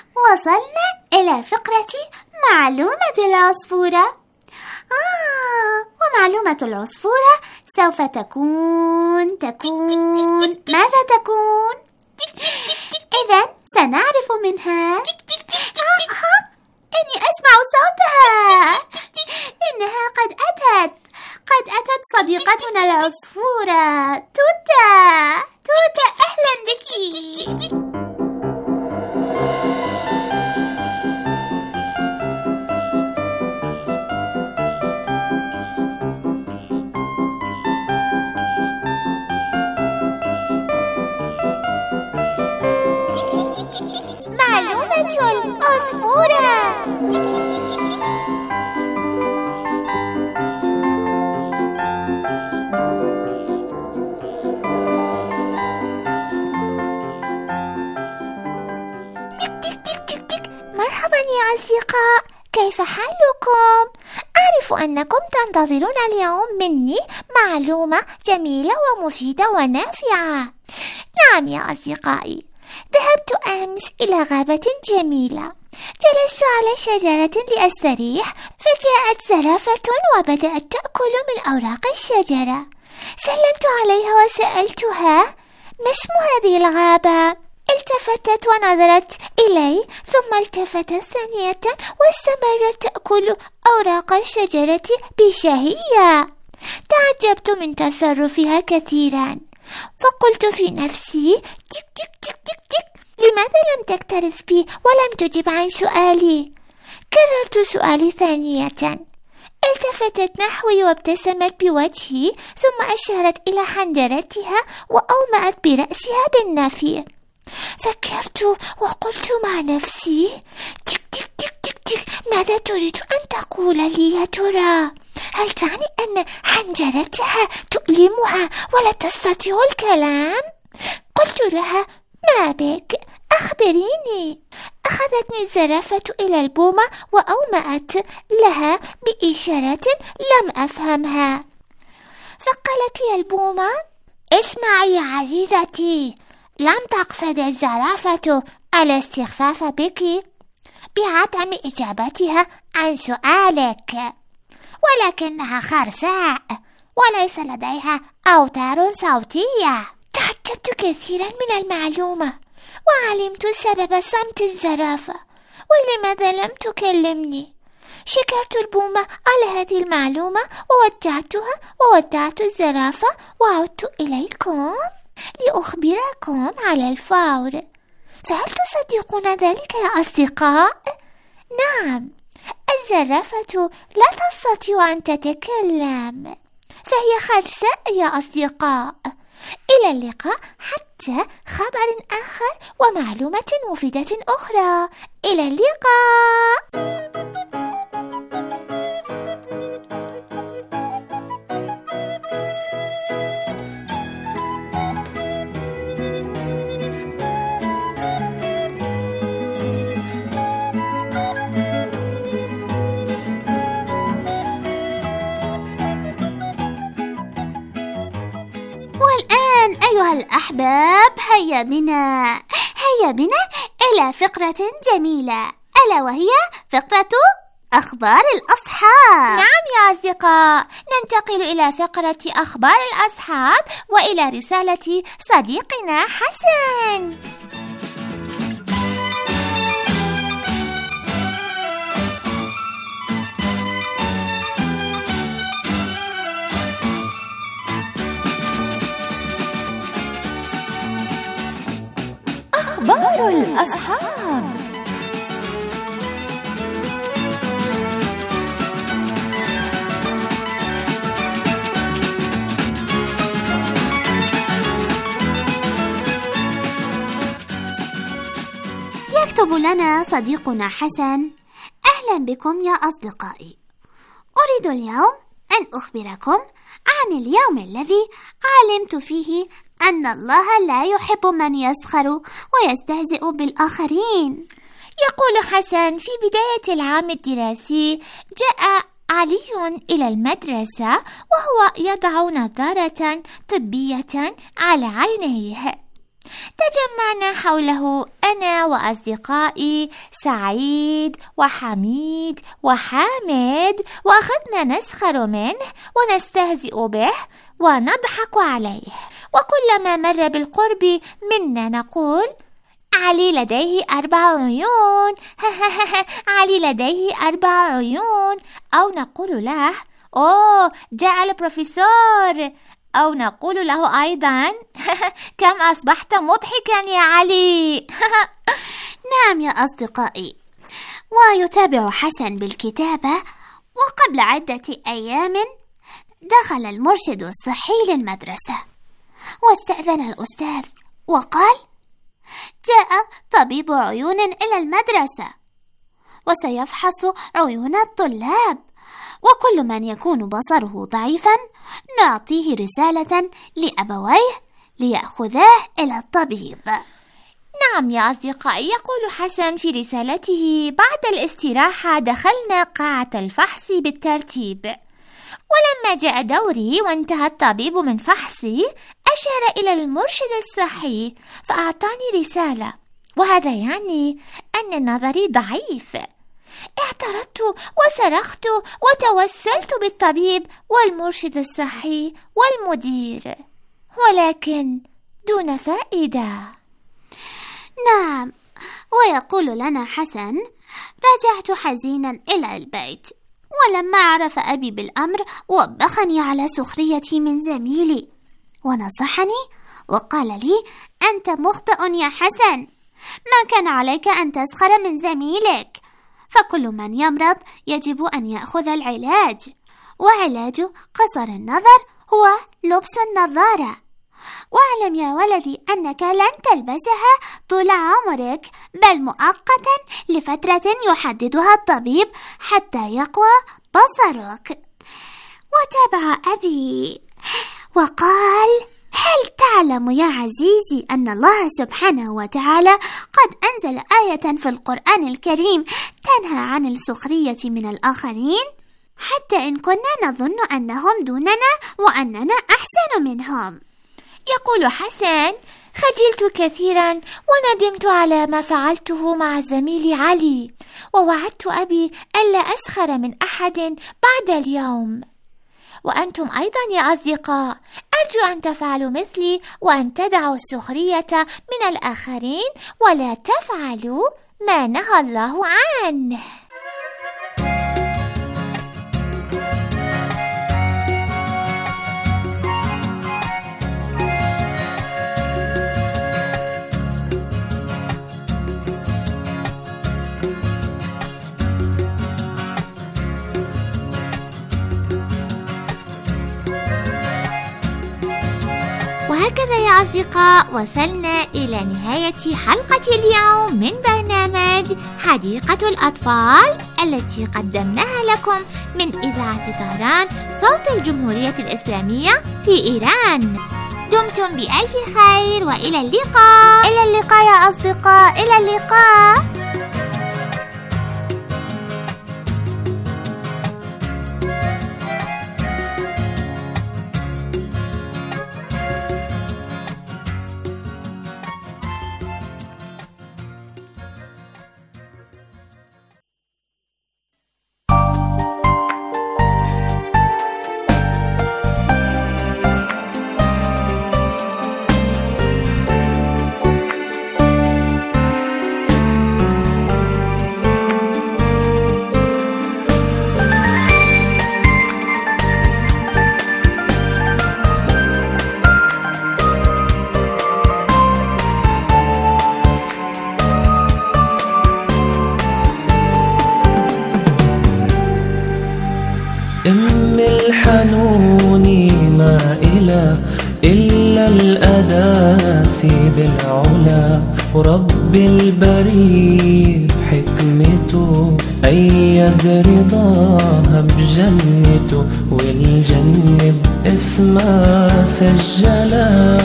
وصلنا إلى فقرة معلومة العصفورة. آه ومعلومة العصفورة سوف تكون تكون ماذا تكون؟ إذن سنعرف منها. آه حالكم؟ أعرف أنكم تنتظرون اليوم مني معلومة جميلة ومفيدة ونافعة. نعم يا أصدقائي، ذهبت أمس إلى غابة جميلة، جلست على شجرة لأستريح، فجاءت زرافة وبدأت تأكل من أوراق الشجرة. سلمت عليها وسألتها: ما اسم هذه الغابة؟ التفتت ونظرت إلي، ثم التفتت ثانية واستمرت تأكل أوراق الشجرة بشهية. تعجبت من تصرفها كثيرا، فقلت في نفسي: تك تك تك تك تك، لماذا لم تكترث بي ولم تجب عن سؤالي؟ كررت سؤالي ثانية. التفتت نحوي وابتسمت بوجهي، ثم أشارت إلى حنجرتها وأومأت برأسها بالنفي. فكرت وقلت مع نفسي: تك تك تك تك تك، ماذا تريد أن تقول لي يا ترى؟ هل تعني أن حنجرتها تؤلمها ولا تستطيع الكلام؟ قلت لها: ما بك؟ أخبريني. أخذتني الزرافة إلى البومة وأومأت لها بإشارة لم أفهمها. فقالت لي البومة: اسمعي يا عزيزتي، لم تقصد الزرافة الاستخفاف بك بعدم إجابتها عن سؤالك، ولكنها خرساء وليس لديها أوتار صوتية. تعجبت كثيرا من المعلومة، وعلمت سبب صمت الزرافة ولماذا لم تكلمني. شكرت البومة على هذه المعلومة وودعتها وودعت الزرافة، وعدت إليكم لأخبركم على الفور. فهل تصدقون ذلك يا أصدقاء؟ نعم، الزرافة لا تستطيع أن تتكلم، فهي خرساء يا أصدقاء. إلى اللقاء حتى خبر آخر ومعلومة مفيدة أخرى. إلى اللقاء. أيها الأحباب، هيا بنا هيا بنا إلى فقرة جميلة، ألا وهي فقرة أخبار الأصحاب. نعم يا أصدقاء، ننتقل إلى فقرة أخبار الأصحاب وإلى رسالة صديقنا حسن. أخبار الأصحاب. يكتب لنا صديقنا حسن: أهلا بكم يا أصدقائي، أريد اليوم أن أخبركم عن اليوم الذي علمت فيه أن الله لا يحب من يسخر ويستهزئ بالآخرين. يقول حسن: في بداية العام الدراسي جاء علي إلى المدرسة وهو يضع نظارة طبية على عينيه. تجمعنا حوله أنا وأصدقائي سعيد وحميد وحامد، وأخذنا نسخر منه ونستهزئ به ونضحك عليه، وكلما مر بالقرب منا نقول: علي لديه أربع عيون، علي لديه أربع عيون، أو نقول له: أوه جاء البروفيسور، أو نقول له أيضا: كم أصبحت مضحكا يا علي. نعم يا أصدقائي، ويتابع حسن بالكتابة. وقبل عدة أيام دخل المرشد الصحي للمدرسة واستأذن الأستاذ وقال: جاء طبيب عيون إلى المدرسة وسيفحص عيون الطلاب، وكل من يكون بصره ضعيفا نعطيه رسالة لأبويه ليأخذاه إلى الطبيب. نعم يا أصدقائي، يقول حسن في رسالته: بعد الاستراحة دخلنا قاعة الفحص بالترتيب، ولما جاء دوري وانتهى الطبيب من فحصي أشار إلى المرشد الصحي فأعطاني رسالة، وهذا يعني أن نظري ضعيف. اعترضت وصرخت وتوسلت بالطبيب والمرشد الصحي والمدير، ولكن دون فائدة. نعم، ويقول لنا حسن: رجعت حزينا إلى البيت، ولما عرف أبي بالأمر وبخني على سخريتي من زميلي، ونصحني وقال لي: أنت مخطئ يا حسن، ما كان عليك أن تسخر من زميلك، فكل من يمرض يجب أن يأخذ العلاج، وعلاج قصر النظر هو لبس النظارة. واعلم يا ولدي أنك لن تلبسها طول عمرك، بل مؤقتا لفترة يحددها الطبيب حتى يقوى بصرك. وتابع أبي وقال: هل تعلم يا عزيزي أن الله سبحانه وتعالى قد أنزل آية في القرآن الكريم تنهى عن السخرية من الآخرين، حتى إن كنا نظن أنهم دوننا وأننا أحسن منهم؟ يقول حسن: خجلت كثيرا وندمت على ما فعلته مع زميلي علي، ووعدت أبي ألا أسخر من أحد بعد اليوم. وأنتم أيضا يا أصدقاء، أرجو أن تفعلوا مثلي وأن تدعوا السخرية من الآخرين ولا تفعلوا ما نهى الله عنه. وهكذا يا أصدقاء وصلنا إلى نهاية حلقة اليوم من برنامج حديقة الأطفال التي قدمناها لكم من إذاعة طهران صوت الجمهورية الإسلامية في إيران. دمتم بألف خير وإلى اللقاء. إلى اللقاء يا أصدقاء، إلى اللقاء. أم الحنون ما إله إلا الأداسي بالعلا، ورب البريد حكمته أيد رضاها بجنته، والجنة باسمها سجلا.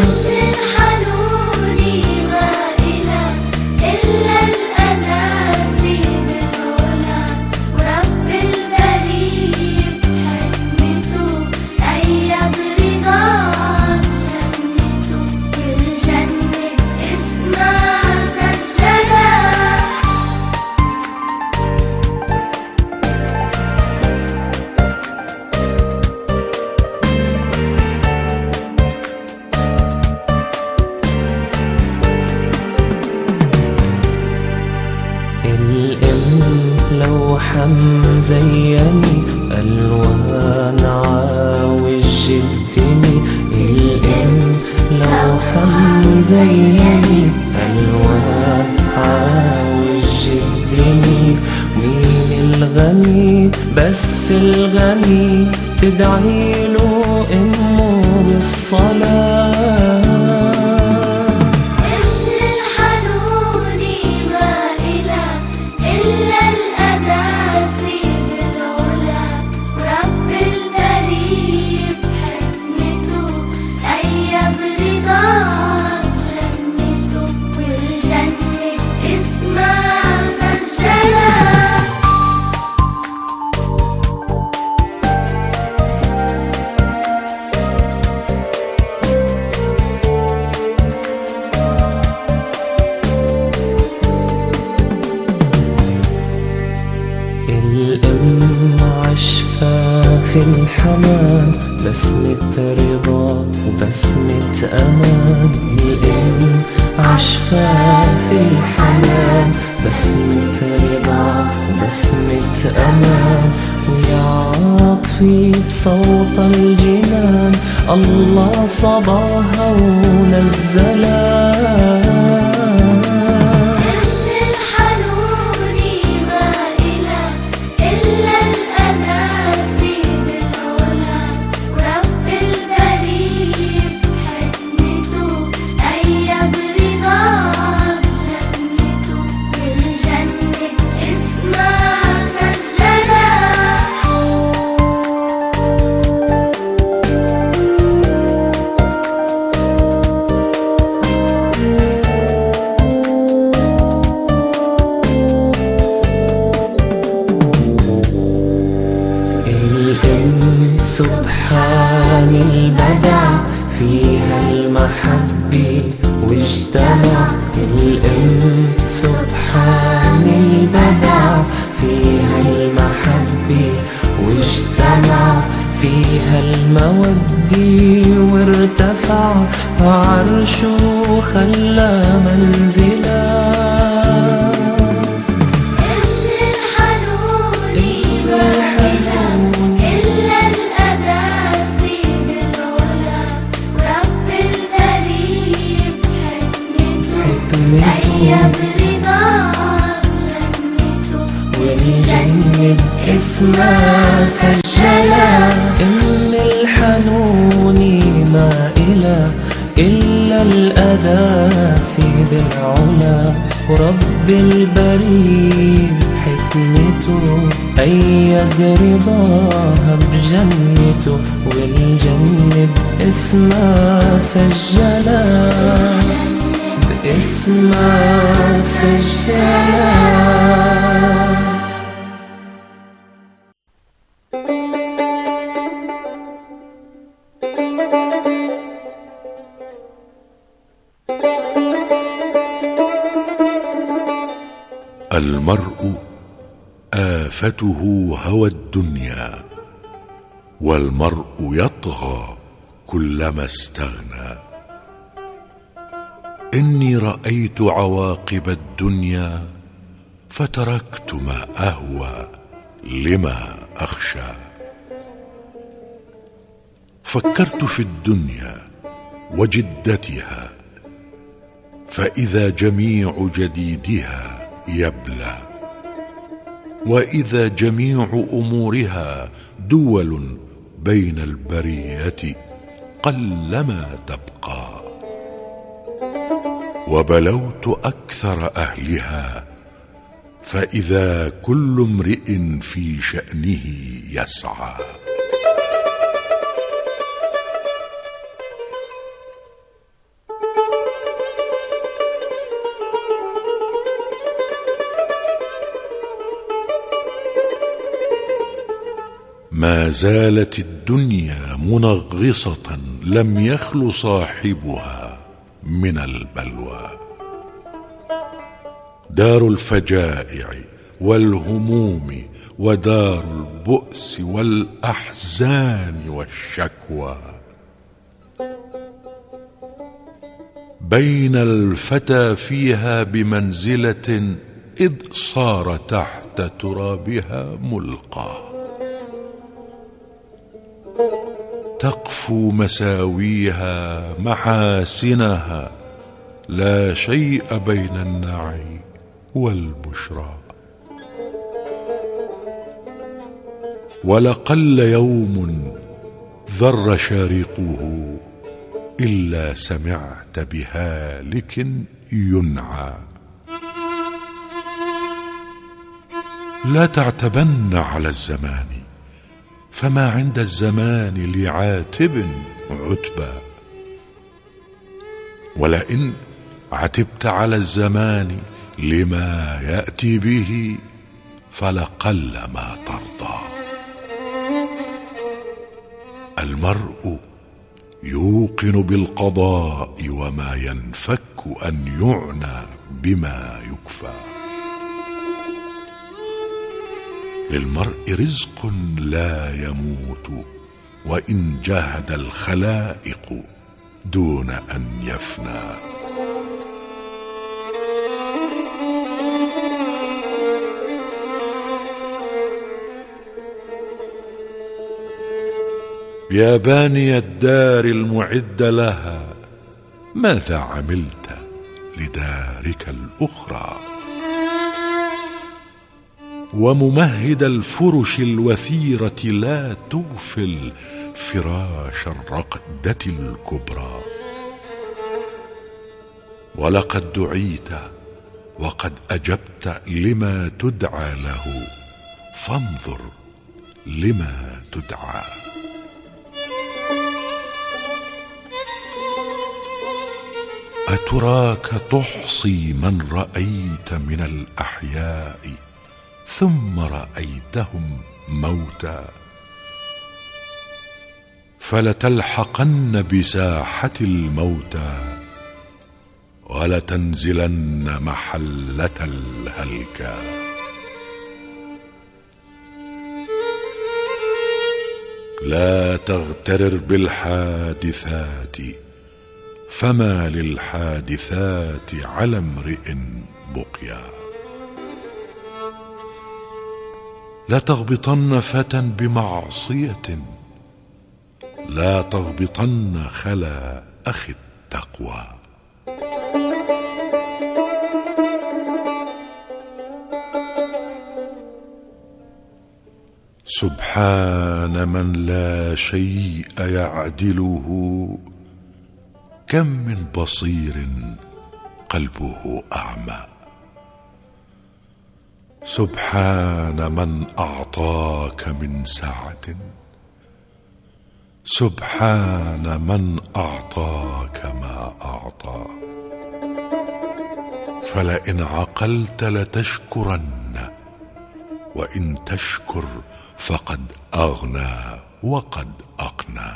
زيني ألوان عاوج جدني، الإم لوحا زيني ألوان عاوج جدني. مين الغني بس الغني تدعي له أمه بالصلاة. جنته والجنة في الحنان، بسمة رضا وبسمة أمان. الإن عشفة في الحنان، بسمة رضا وبسمة أمان. ويا عاطفي بصوت الجنان، الله صباها ونزلها. سبحان البدع فيها المحبة واجتمع. الأم سبحان البدع فيها المحبة واجتمع. فيها المودة وارتفع، عرشه خلى منزلا. والجنة اسمها سجلة. إن الحنون ما إله إلا الأداة سيد العلا. ورب البريد حكمته أيد رضاها بجنته. والجنة باسمها سجلة، باسمها سجلة. المرء آفته هوى الدنيا، والمرء يطغى كلما استغنى. إني رأيت عواقب الدنيا، فتركت ما أهوى لما أخشى. فكرت في الدنيا وجدتها، فإذا جميع جديدها يبلى. وإذا جميع أمورها دول بين البرية قلما تبقى. وبلوت أكثر أهلها، فإذا كل امرئ في شأنه يسعى. ما زالت الدنيا منغصة، لم يخل صاحبها من البلوى. دار الفجائع والهموم، ودار البؤس والأحزان والشكوى. بين الفتى فيها بمنزلة، إذ صار تحت ترابها ملقى. تقفو مساويها محاسنها، لا شيء بين النعي والبشرى. ولقل يوم ذر شارقه، إلا سمعت بهالك ينعى. لا تعتبن على الزمان، فما عند الزمان لعاتب عتبى. ولئن عتبت على الزمان لما يأتي به، فلقل ما ترضى. المرء يوقن بالقضاء، وما ينفك أن يعنى بما يكفى. للمرء رزق لا يموت وإن جاهد الخلائق دون أن يفنى. يا باني الدار المعد لها، ماذا عملت لدارك الأخرى؟ وممهد الفرش الوثيرة لا تغفل فراش الرقدة الكبرى. ولقد دعيت وقد أجبت لما تدعى له، فانظر لما تدعى. أتراك تحصي من رأيت من الأحياء ثم رأيتهم موتى؟ فلتلحقن بساحة الموتى ولتنزلن محلة الهلكى. لا تغترر بالحادثات، فما للحادثات على امرئ بقيا. لا تغبطن فتى بمعصية، لا تغبطن خلا أخي التقوى. سبحان من لا شيء يعدله، كم من بصير قلبه أعمى. سبحان من أعطاك من سعة، سبحان من أعطاك ما أعطى. فلئن عقلت لتشكرن، وإن تشكر فقد أغنى وقد أقنى.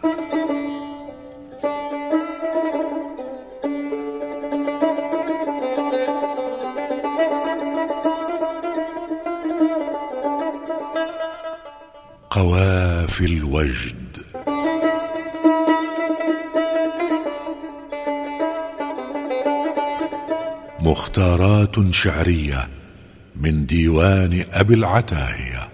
قوافي الوجد. مختارات شعرية من ديوان أبي العتاهية.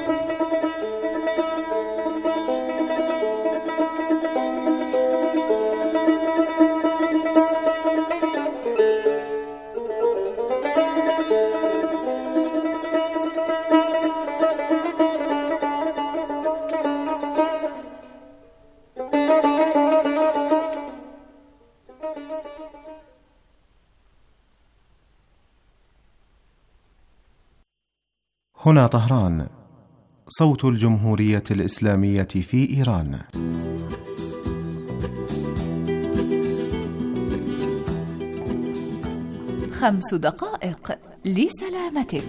هنا طهران، صوت الجمهورية الإسلامية في إيران. خمس دقائق لسلامتك.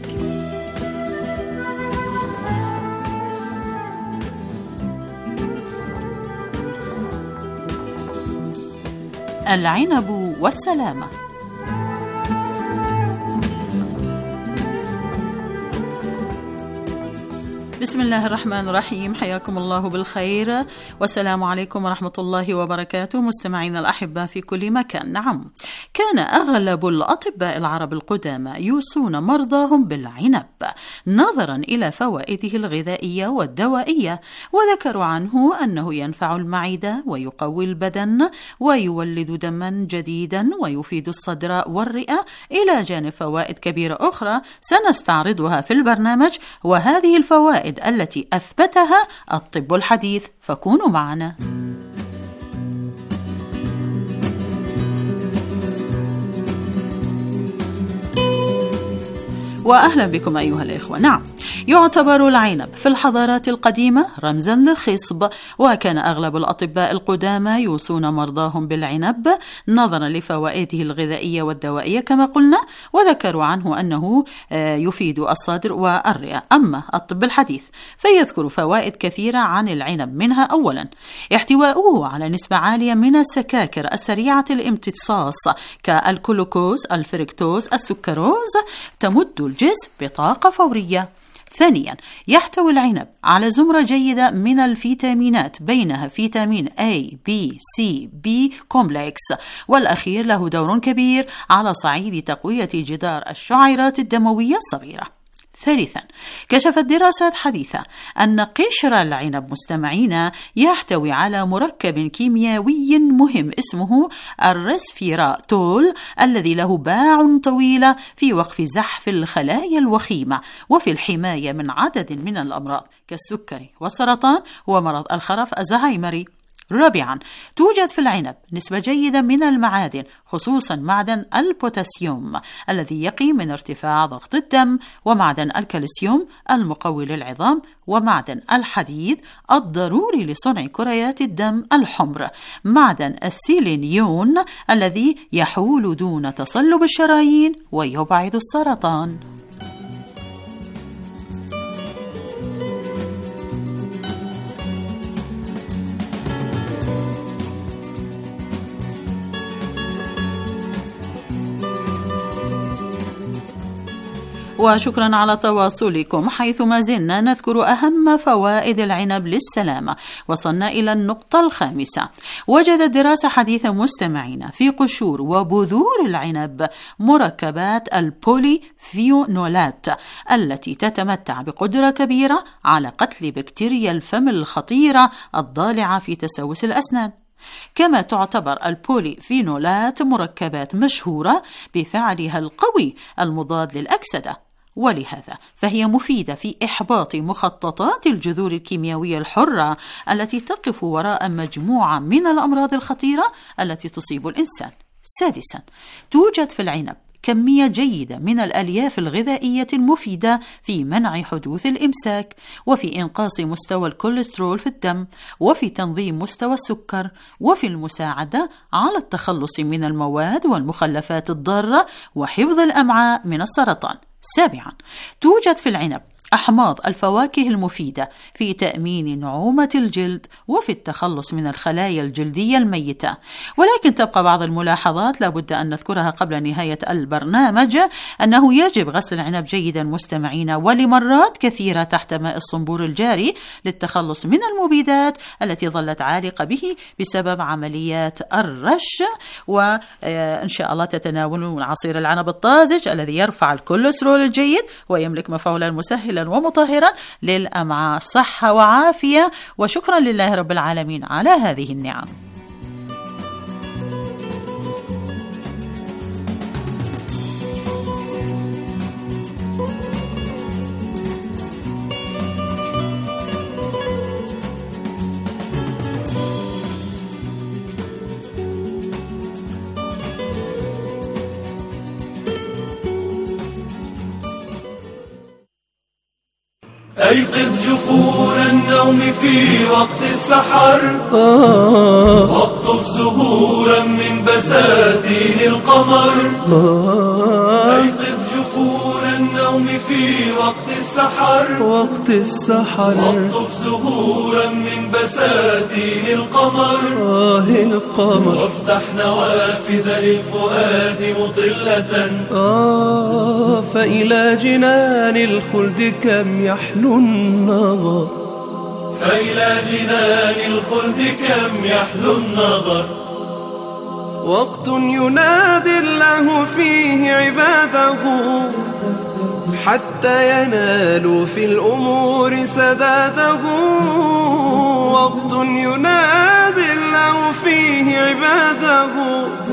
العنب والسلامة. بسم الله الرحمن الرحيم، حياكم الله بالخير والسلام عليكم ورحمة الله وبركاته مستمعينا الأحباء في كل مكان. نعم، كان أغلب الأطباء العرب القدامى يوصون مرضاهم بالعنب نظرا إلى فوائده الغذائية والدوائية، وذكروا عنه أنه ينفع المعدة ويقوي البدن ويولد دما جديدا ويفيد الصدر والرئة، إلى جانب فوائد كبيرة أخرى سنستعرضها في البرنامج، وهذه الفوائد التي أثبتها الطب الحديث، فكونوا معنا. وأهلا بكم أيها الإخوة. نعم، يعتبر العنب في الحضارات القديمة رمزا للخصب، وكان أغلب الأطباء القدامى يوصون مرضاهم بالعنب نظرا لفوائده الغذائية والدوائية كما قلنا، وذكروا عنه أنه يفيد الصدر والرئة. أما الطب الحديث فيذكر فوائد كثيرة عن العنب، منها أولا احتواؤه على نسبة عالية من السكاكر السريعة الامتصاص كالكلوكوز، الفركتوز، السكروز، تمد الجسم بطاقة فورية. ثانيا، يحتوي العنب على زمرة جيدة من الفيتامينات، بينها فيتامين A B C B كومبلكس، والأخير له دور كبير على صعيد تقوية جدار الشعيرات الدموية الصغيرة. ثالثا، كشفت دراسات حديثة أن قشر العنب مستمعين يحتوي على مركب كيميائي مهم اسمه الريسفيراتول، الذي له باع طويلة في وقف زحف الخلايا الوخيمة وفي الحماية من عدد من الأمراض كالسكري والسرطان ومرض الخرف الزهايمري. رابعا، توجد في العنب نسبة جيدة من المعادن، خصوصا معدن البوتاسيوم الذي يقي من ارتفاع ضغط الدم، ومعدن الكالسيوم المقوي للعظام، ومعدن الحديد الضروري لصنع كريات الدم الحمر، معدن السيلينيون الذي يحول دون تصلب الشرايين ويبعد السرطان. وشكرا على تواصلكم، حيث ما زلنا نذكر أهم فوائد العنب للسلامة. وصلنا إلى النقطة الخامسة. وجدت دراسة حديثة مستمعين في قشور وبذور العنب مركبات البوليفينولات التي تتمتع بقدرة كبيرة على قتل بكتيريا الفم الخطيرة الضالعة في تسوس الأسنان. كما تعتبر البوليفينولات مركبات مشهورة بفعلها القوي المضاد للأكسدة، ولهذا فهي مفيدة في إحباط مخططات الجذور الكيميائية الحرة التي تقف وراء مجموعة من الأمراض الخطيرة التي تصيب الإنسان. سادسا، توجد في العنب كمية جيدة من الألياف الغذائية المفيدة في منع حدوث الإمساك، وفي إنقاص مستوى الكوليسترول في الدم، وفي تنظيم مستوى السكر، وفي المساعدة على التخلص من المواد والمخلفات الضارة، وحفظ الأمعاء من السرطان. سابعا، توجد في العنب أحماض الفواكه المفيدة في تأمين نعومة الجلد وفي التخلص من الخلايا الجلدية الميتة. ولكن تبقى بعض الملاحظات لابد أن نذكرها قبل نهاية البرنامج، أنه يجب غسل العنب جيدا مستمعين ولمرات كثيرة تحت ماء الصنبور الجاري للتخلص من المبيدات التي ظلت عالقة به بسبب عمليات الرش. وإن شاء الله تتناولون عصير العنب الطازج الذي يرفع الكوليسترول الجيد ويملك مفعولا مسهلا ومطهرا للأمعاء. صحة وعافية، وشكرا لله رب العالمين على هذه النعم. أيقظ جفون النوم في وقت السحر، واقطف زهورا من بساتين القمر. أيقظ جفون النوم في وقت السحر، وقت السحر واقطف زهورا من بساتين القمر. آه القمر، وافتح نوافذ للفؤاد مطلة. آه فإلى جنان الخلد كم يحلو النظر، فإلى جنان الخلد كم يحلو النظر. وقت ينادي الله فيه عباده حتى ينالوا في الأمور سداده. وقت ينادي الله فيه عباده